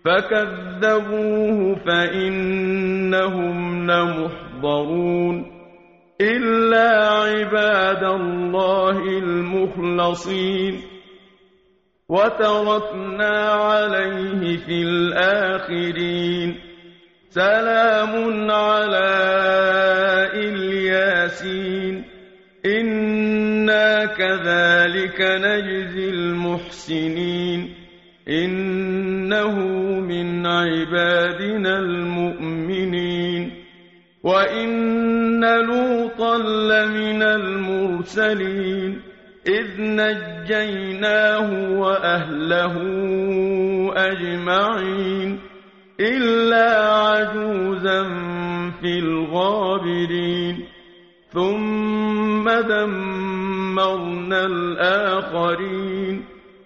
فكذبوه فإنهم لمحضرون إلا عباد الله المخلصين وتركنا عليه في الآخرين سلام على الياسين إنا كذلك نجزي المحسنين إنه من عبادنا المؤمنين وإن لوطا لمن المرسلين إذ نجيناه وأهله أجمعين إلا عجوزا في الغابرين ثم دمرنا الآخرين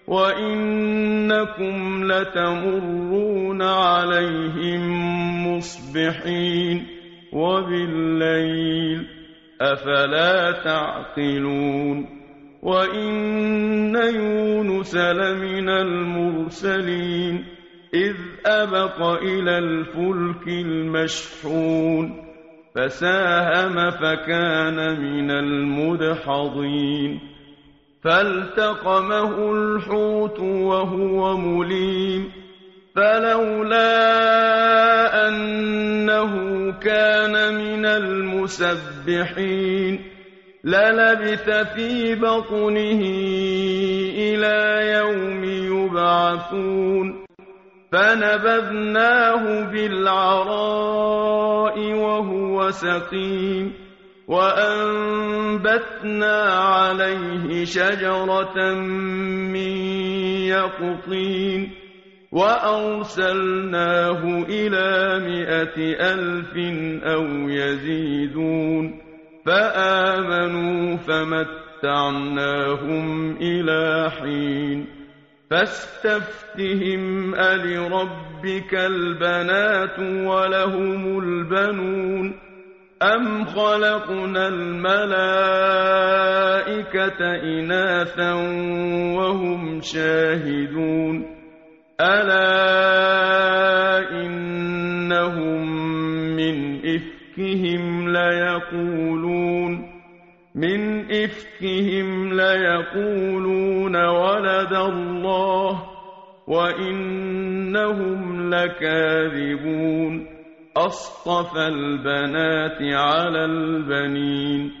وإنكم لتمرون عليهم مصبحين وبالليل أفلا تعقلون وإن يونس لمن المرسلين إذ أبق إلى الفلك المشحون فساهم فكان من المدحضين فالتقمه الحوت وهو مليم فلولا أنه كان من المسبحين للبث في بطنه إلى يوم يبعثون فنبذناه بالعراء وهو سقيم وأنبتنا عليه شجرة من يقطين وأرسلناه إلى 100,000 أو يزيدون فآمنوا فمتعناهم إلى حين فاستفتهم ألربك البنات ولهم البنون أم خلقنا الملائكة إناثا وهم شاهدون ألا إنهم من إفكهم ليقولون ولد الله وإنهم لكاذبون أصطفى البنات على البنين